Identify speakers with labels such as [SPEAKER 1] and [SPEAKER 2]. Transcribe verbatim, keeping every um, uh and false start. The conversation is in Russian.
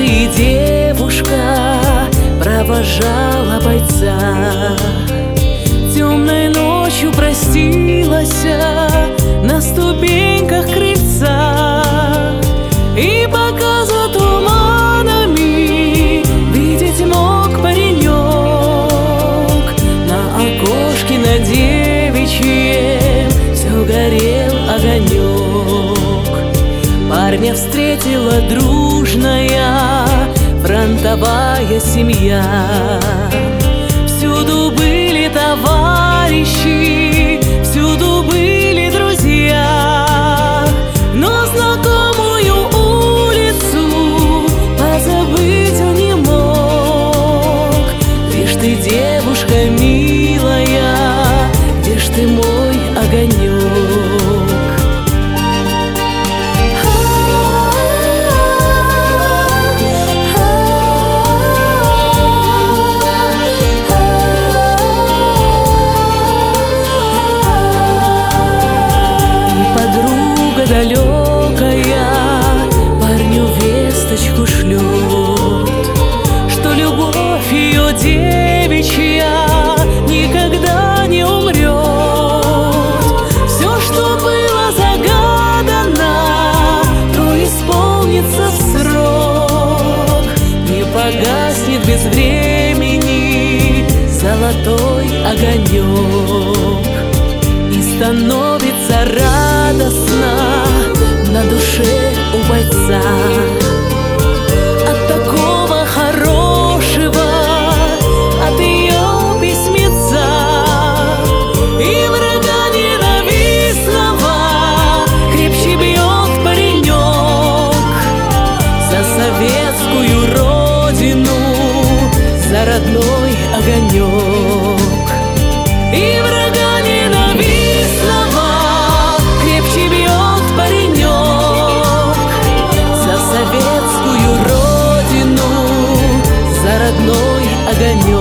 [SPEAKER 1] и девушка провожала бойца. Темной ночью простилась на ступеньках крыльца, и пока за туманами видеть мог паренек, на окошке на девичьем все горел огонек. Парня встретила дружная фронтовая семья. Всюду были товарищи, всюду были друзья, но знакомую улицу позабыть он не мог. Где ж ты, девушка милая, где ж ты, мой огонек? Далекая парню весточку шлет, что любовь ее девичья никогда не умрет. Все, что было загадано, то исполнится в срок. Не погаснет без времени золотой огонек, и становится радостно на душе у бойца от такого хорошего, от ее письмеца. И врага ненавистного крепче бьет паренек за советскую родину, за родной огонек. И врага ненавистного крепче бьет паренек за советскую родину, за родной огонек.